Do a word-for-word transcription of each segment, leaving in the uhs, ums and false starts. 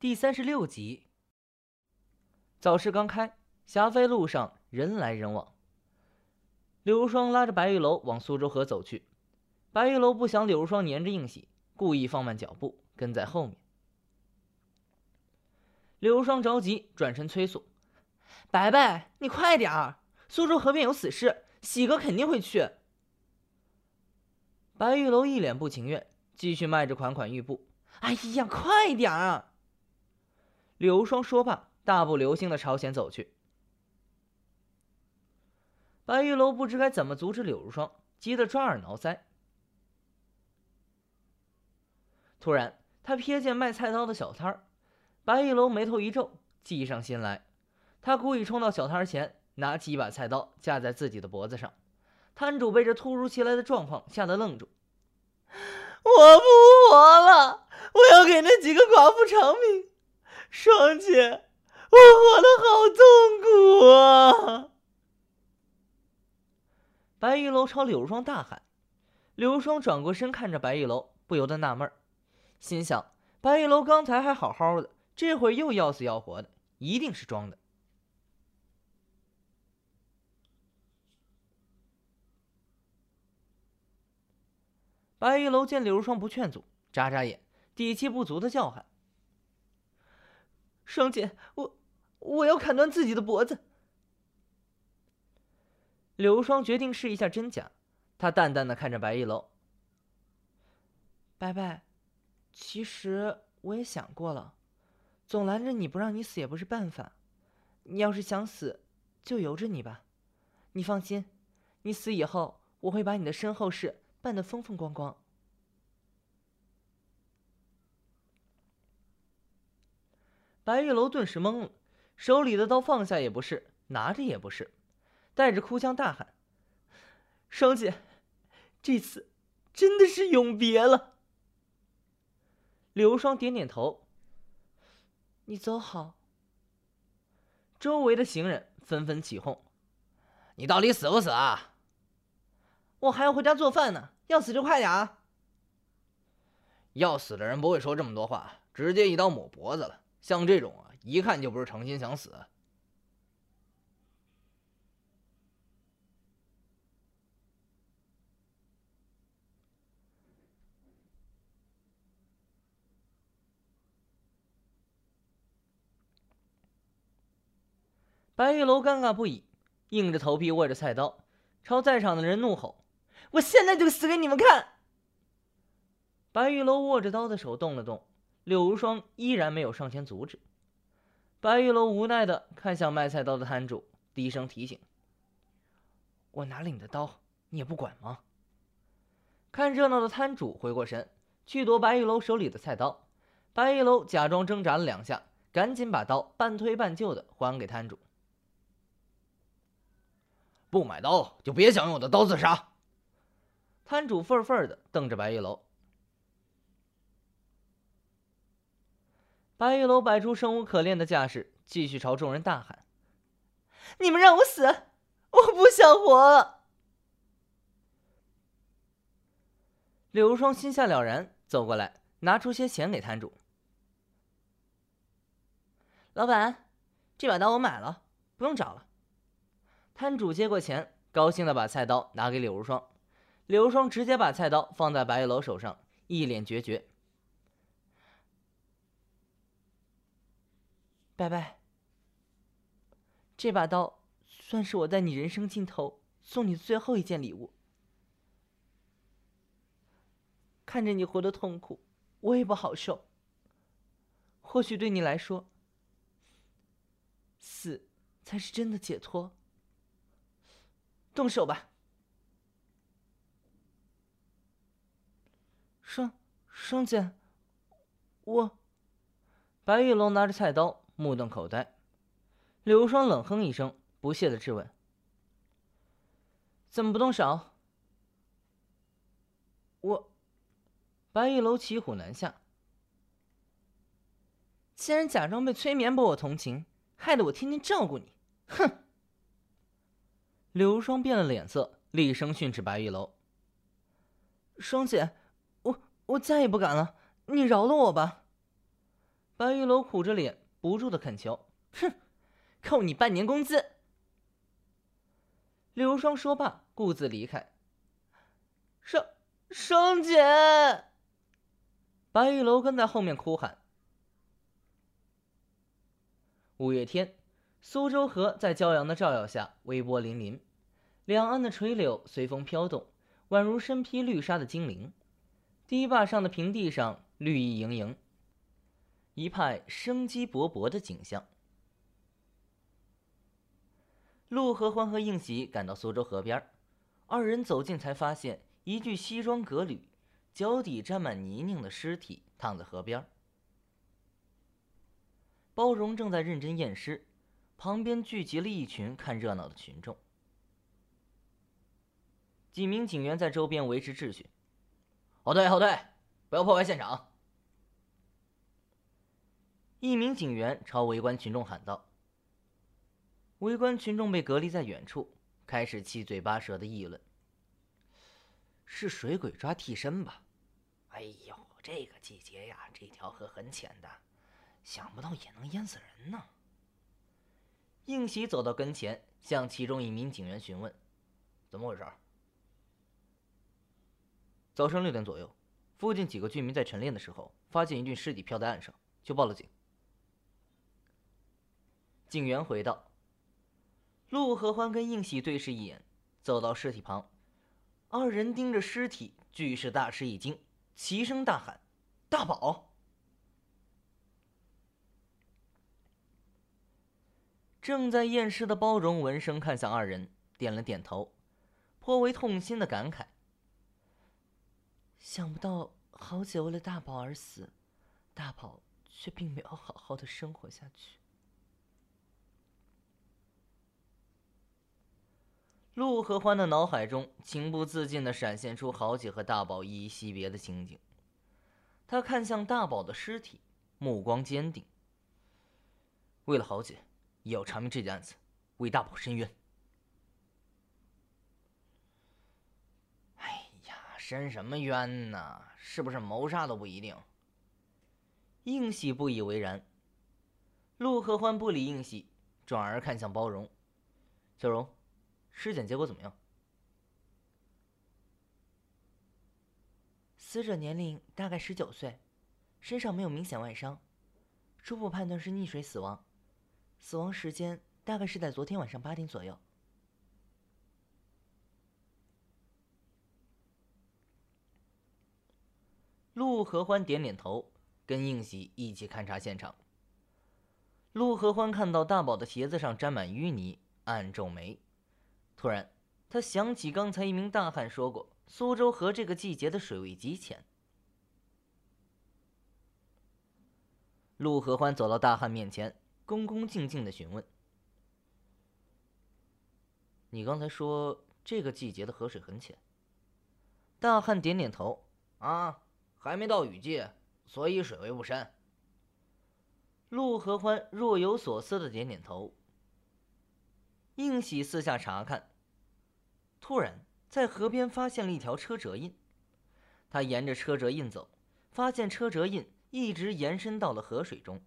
第三十六集。早市刚开，霞飞路上人来人往。柳如霜拉着白玉楼往苏州河走去，白玉楼不想柳如霜黏着应喜，故意放慢脚步，跟在后面。柳如霜着急，转身催促：“白白，你快点儿！苏州河边有死尸，喜哥肯定会去。”白玉楼一脸不情愿，继续迈着款款玉步：“哎呀，快点儿啊！”柳如霜说罢，大步流星地朝前走去。白玉楼不知该怎么阻止柳如霜，急得抓耳挠腮。突然，他瞥见卖菜刀的小摊儿，白玉楼眉头一皱，计上心来。他故意冲到小摊前，拿起一把菜刀架在自己的脖子上。摊主被这突如其来的状况吓得愣住：“我不活了！我要给那几个寡妇偿命！霜姐，我活得好痛苦啊！”白玉楼朝柳如霜大喊。柳如霜转过身看着白玉楼，不由得纳闷，心想：白玉楼刚才还好好的，这会儿又要死要活的，一定是装的。白玉楼见柳如霜不劝阻，眨眨眼，底气不足的叫喊：“霜姐，我我要砍断自己的脖子！”柳如霜决定试一下真假，她淡淡的看着白玉楼：“白白，其实我也想过了，总拦着你不让你死也不是办法。你要是想死，就由着你吧。你放心，你死以后，我会把你的身后事办得风风光光。”白玉楼顿时懵了，手里的刀放下也不是，拿着也不是，带着哭腔大喊：“霜姐，这次真的是永别了。”柳如霜点点头：“你走好。”周围的行人纷纷起哄：“你到底死不死啊？”“我还要回家做饭呢，要死就快点啊！”要死的人不会说这么多话，直接一刀抹脖子了。像这种啊，一看就不是诚心想死。白玉楼尴尬不已，硬着头皮握着菜刀，朝在场的人怒吼：“我现在就死给你们看！”白玉楼握着刀的手动了动，柳如霜依然没有上前阻止。白玉楼无奈地看向卖菜刀的摊主，低声提醒：“我拿了你的刀，你也不管吗？”看热闹的摊主回过神，去夺白玉楼手里的菜刀。白玉楼假装挣扎了两下，赶紧把刀半推半就地还给摊主。“不买刀就别想用我的刀自杀！”摊主愤愤地瞪着白玉楼。白玉楼摆出生无可恋的架势，继续朝众人大喊：“你们让我死，我不想活了！”柳如霜心下了然，走过来拿出些钱给摊主：“老板，这把刀我买了，不用找了。”摊主接过钱，高兴地把菜刀拿给柳如霜。柳如霜直接把菜刀放在白玉楼手上，一脸决绝：“白白，这把刀算是我在你人生尽头送你的最后一件礼物。看着你活得痛苦，我也不好受。或许对你来说，死才是真的解脱。动手吧。”霜霜姐，我……白玉楼拿着菜刀，目瞪口呆。柳如霜冷哼一声，不屑地质问：“怎么不动手？”我……白玉楼骑虎难下，竟然假装被催眠博我同情，害得我天天照顾你，哼！柳如霜变了脸色，厉声训斥白玉楼：“霜姐，我我再也不敢了，你饶了我吧！” 白玉楼苦着脸，不住的恳求：“哼，扣你半年工资！”柳霜说罢，顾自离开。霜霜姐，白玉楼跟在后面哭喊。五月天，苏州河在骄阳的照耀下微波粼粼，两岸的垂柳随风飘动，宛如身披绿纱的精灵。堤坝上的平地上绿意盈盈，一派生机勃勃的景象。陆合欢和应喜赶到苏州河边，二人走近才发现一具西装革履、脚底沾满泥泞的尸体躺在河边。包荣正在认真验尸，旁边聚集了一群看热闹的群众。几名警员在周边维持秩序。后退，后退，不要破坏现场！一名警员朝围观群众喊道。围观群众被隔离在远处，开始七嘴八舌的议论：“是水鬼抓替身吧？哎呦，这个季节呀，这条河很浅的，想不到也能淹死人呢。”应喜走到跟前，向其中一名警员询问：“怎么回事？”早上六点左右，附近几个居民在晨练的时候，发现一具尸体漂在岸上，就报了警。警员回道。陆合欢跟应喜对视一眼，走到尸体旁，二人盯着尸体，俱是大吃一惊，齐声大喊：“大宝！”正在验尸的包容闻声看向二人，点了点头，颇为痛心的感慨：“想不到豪姐为了大宝而死，大宝却并没有好好的生活下去。”陆合欢的脑海中情不自禁地闪现出豪姐和大宝依依惜别的情景。他看向大宝的尸体，目光坚定。为了豪姐，也要查明这件案子，为大宝伸冤。哎呀，伸什么冤呢？是不是谋杀都不一定。应喜不以为然。陆合欢不理应喜，转而看向包容。小荣，尸检结果怎么样？死者年龄大概十九岁，身上没有明显外伤，初步判断是溺水死亡，死亡时间大概是在昨天晚上八点左右。陆合欢点点头，跟应喜一起勘察现场。陆合欢看到大宝的鞋子上沾满淤泥，暗皱眉。突然，他想起刚才一名大汉说过，苏州河这个季节的水位极浅。陆合欢走到大汉面前，恭恭敬敬地询问：“你刚才说这个季节的河水很浅？”大汉点点头：“啊，还没到雨季，所以水位不深。”陆合欢若有所思地点点头。应喜四下查看，突然在河边发现了一条车辙印。他沿着车辙印走，发现车辙印一直延伸到了河水中。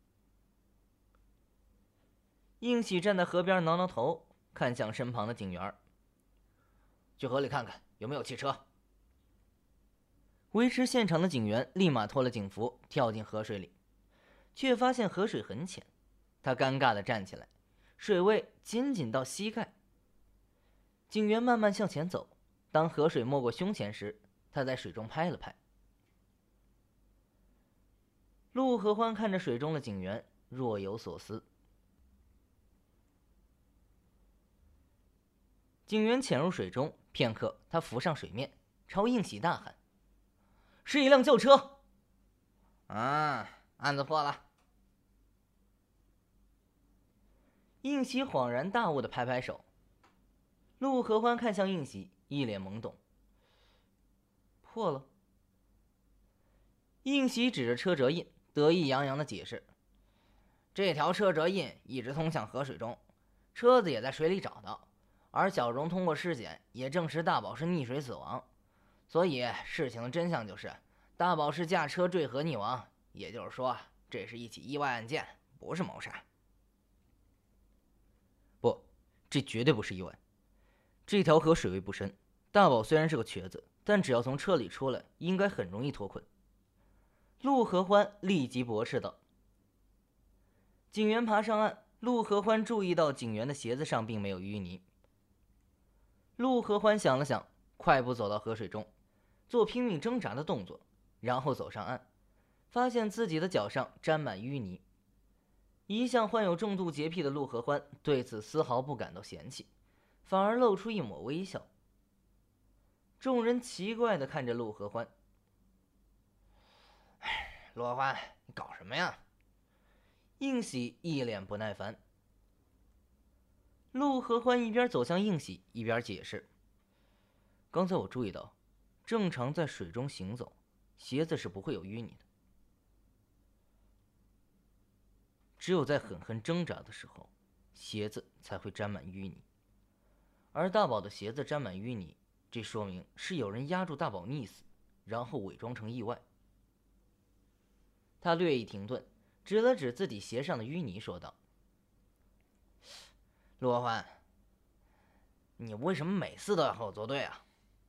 应喜站在河边挠挠头，看向身旁的警员：“去河里看看有没有汽车。”维持现场的警员立马脱了警服，跳进河水里，却发现河水很浅。他尴尬地站起来，水位仅仅到膝盖。警员慢慢向前走，当河水没过胸前时，他在水中拍了拍。陆合欢看着水中的警员，若有所思。警员潜入水中，片刻，他浮上水面，朝应喜大喊：“是一辆轿车！”啊，案子破了。应喜恍然大悟地拍拍手。陆合欢看向应喜，一脸懵懂。破了。应喜指着车辙印，得意洋洋地解释：“这条车辙印一直通向河水中，车子也在水里找到，而小荣通过尸检也证实大宝是溺水死亡，所以事情的真相就是大宝是驾车坠河溺亡，也就是说这是一起意外案件，不是谋杀。 不，这绝对不是意外。这条河水位不深，大宝虽然是个瘸子，但只要从车里出来，应该很容易脱困。陆合欢立即驳斥道。警员爬上岸，陆合欢注意到警员的鞋子上并没有淤泥。陆合欢想了想，快步走到河水中，做拼命挣扎的动作，然后走上岸，发现自己的脚上沾满淤泥。一向患有重度洁癖的陆合欢对此丝毫不感到嫌弃，反而露出一抹微笑。众人奇怪地看着陆合欢。 陆合欢，你搞什么呀？ 应喜一脸不耐烦。陆合欢一边走向应喜，一边解释：“刚才我注意到，正常在水中行走，鞋子是不会有淤泥的。只有在狠狠挣扎的时候，鞋子才会沾满淤泥。而大宝的鞋子沾满淤泥，这说明是有人压住大宝溺死，然后伪装成意外。”他略一停顿，指了指自己鞋上的淤泥，说道：“ 陆合欢，你为什么每次都要和我作对啊？”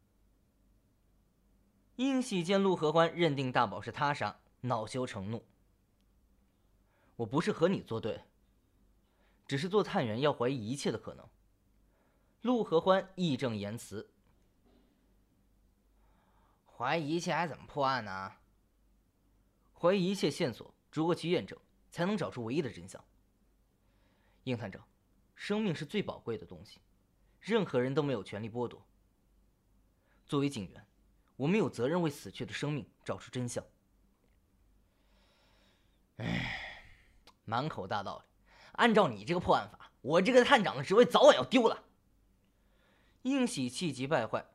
应喜见陆合欢认定大宝是他杀，恼羞成怒：“我不是和你作对，只是做探员要怀疑一切的可能。”陆合欢义正言辞：“ 怀疑一切还怎么破案呢？ 怀疑一切线索，逐个去验证，才能找出唯一的真相。应探长，生命是最宝贵的东西，任何人都没有权利剥夺。作为警员，我们有责任为死去的生命找出真相。” 唉，满口大道理，按照你这个破案法，我这个探长的职位早晚要丢了。 应喜气急败坏：“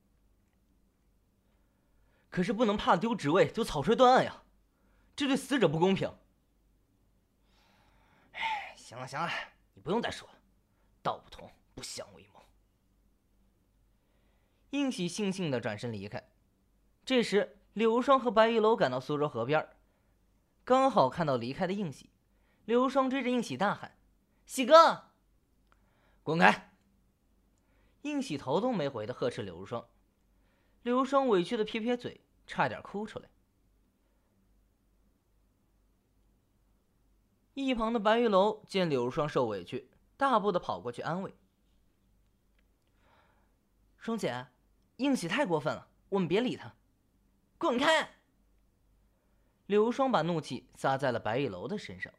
可是不能怕丢职位就草率断案呀，这对死者不公平。” 唉，行了行了，你不用再说了，道不同不相为谋。 应喜悻悻地转身离开。这时，柳无双和白玉楼赶到苏州河边，刚好看到离开的应喜。柳无双追着应喜大喊：“喜哥， 滚开！” 应喜头都没回地呵斥柳无双。柳无双委屈地撇撇嘴，差点哭出来。一旁的白玉楼见柳无双受委屈，大步地跑过去安慰：“双姐，应喜太过分了，我们别理他。”“ 滚开！” 柳无双把怒气撒在了白玉楼的身上。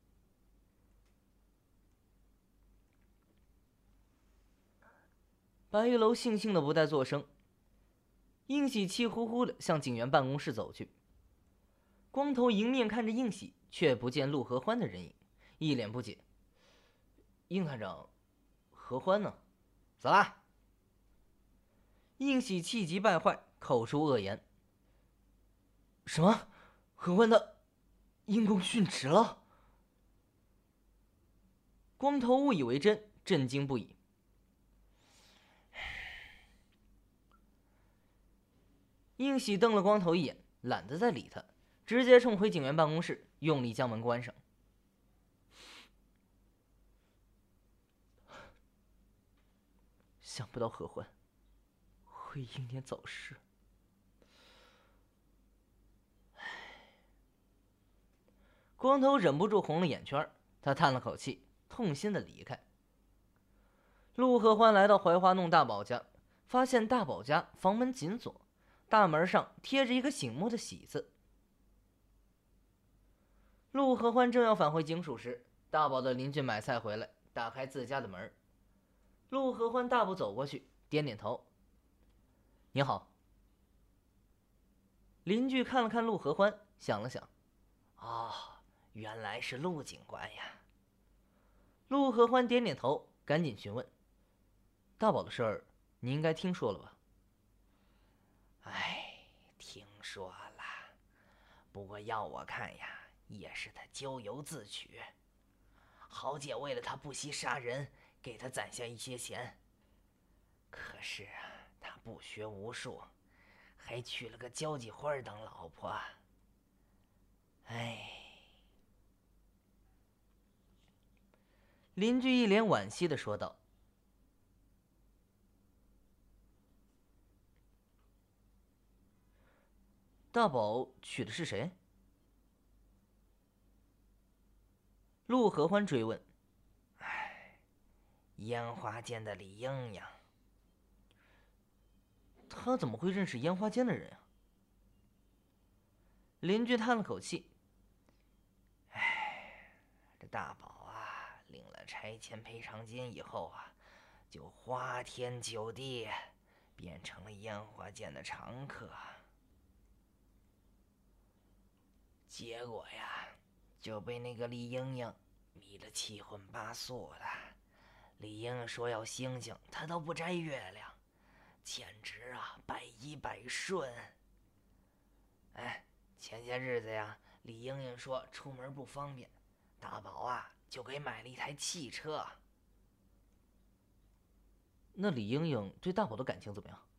白玉楼悻悻的不再作声。应喜气呼呼的向警员办公室走去。光头迎面看着应喜，却不见陆合欢的人影，一脸不解：“应探长，合欢呢？ 走啦！” 应喜气急败坏，口出恶言：“什么？合欢的因公殉职了？”光头误以为真，震惊不已。应喜瞪了光头一眼，懒得再理他，直接冲回警员办公室，用力将门关上。想不到合欢会英年早逝。光头忍不住红了眼圈，他叹了口气，痛心的离开。陆合欢来到怀花弄大宝家，发现大宝家房门紧锁，大门上贴着一个醒目的喜字。陆合欢正要返回警署时，大宝的邻居买菜回来，打开自家的门。陆合欢大步走过去，点点头：“你好。”邻居看了看陆合欢，想了想：“ 哦，原来是陆警官呀。” 陆合欢点点头，赶紧询问：“大宝的事儿，你应该听说了吧？”“ 哎，听说了，不过要我看呀，也是他咎由自取。豪姐为了他不惜杀人，给他攒下一些钱。可是啊，他不学无术，还娶了个交际花当老婆。哎， 邻居一脸惋惜地说道。大宝娶的是谁？陆合欢追问。 唉，烟花间的李英英。 他怎么会认识烟花间的人啊？邻居叹了口气。 唉，这大宝啊，领了拆迁赔偿金以后啊，就花天酒地，变成了烟花间的常客。结果呀，就被那个李英英迷得七荤八素的。李英英说要星星，她都不摘月亮，简直啊百依百顺。哎，前些日子呀，李英英说出门不方便，大宝啊就给买了一台汽车。 那李英英对大宝的感情怎么样？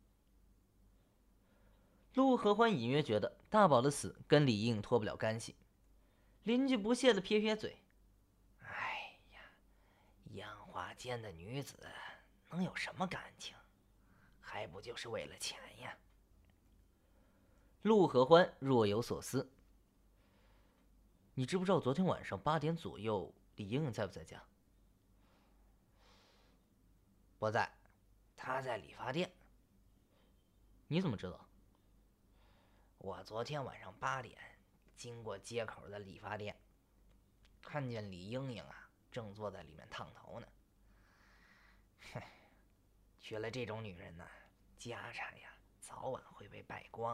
陆合欢隐约觉得大宝的死跟李英脱不了干系。邻居不屑地撇撇嘴：“ 哎呀，烟花间的女子能有什么感情？还不就是为了钱呀？” 陆合欢若有所思：“你知不知道昨天晚上八点左右李英英在不在家？”“ 不在，她在理发店。”“ 你怎么知道？”“ 我昨天晚上八点经过街口的理发店，看见李英英啊正坐在里面烫头呢。哼，娶了这种女人呢，家产呀早晚会被败光。”“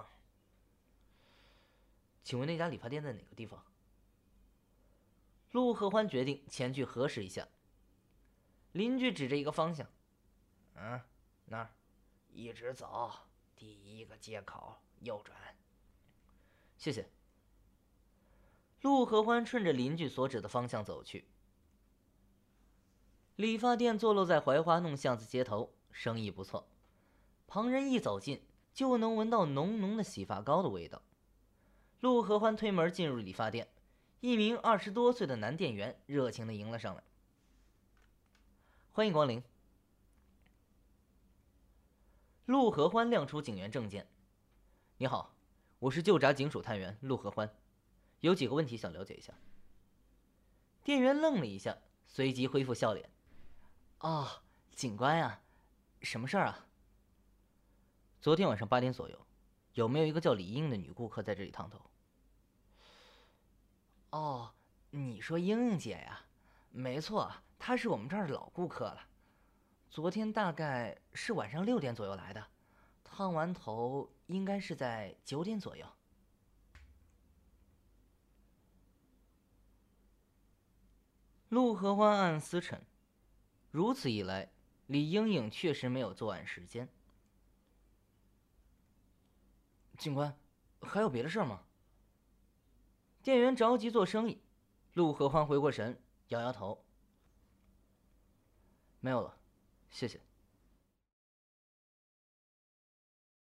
请问那家理发店在哪个地方？”陆合欢决定前去核实一下。邻居指着一个方向：“ 嗯，那儿，一直走，第一个街口右转。”“ 谢谢。”陆合欢顺着邻居所指的方向走去。理发店坐落在槐花弄巷子街头，生意不错。旁人一走近，就能闻到浓浓的洗发膏的味道。陆合欢推门进入理发店，一名二十多岁的男店员热情地迎了上来：“欢迎光临。”陆合欢亮出警员证件：“你好，我是旧闸警署探员陆合欢，有几个问题想了解一下。”店员愣了一下，随即恢复笑脸：“哦，警官啊，什么事儿啊？”“昨天晚上八点左右，有没有一个叫李英的女顾客在这里烫头？”“哦，你说英英姐呀？没错，她是我们这儿的老顾客了。昨天大概是晚上六点左右来的，烫完头应该是在九点左右。”陆合欢暗思忖，如此一来，李英英确实没有作案时间。“警官，还有别的事吗？”店员着急做生意。陆合欢回过神，摇摇头：“没有了，谢谢。”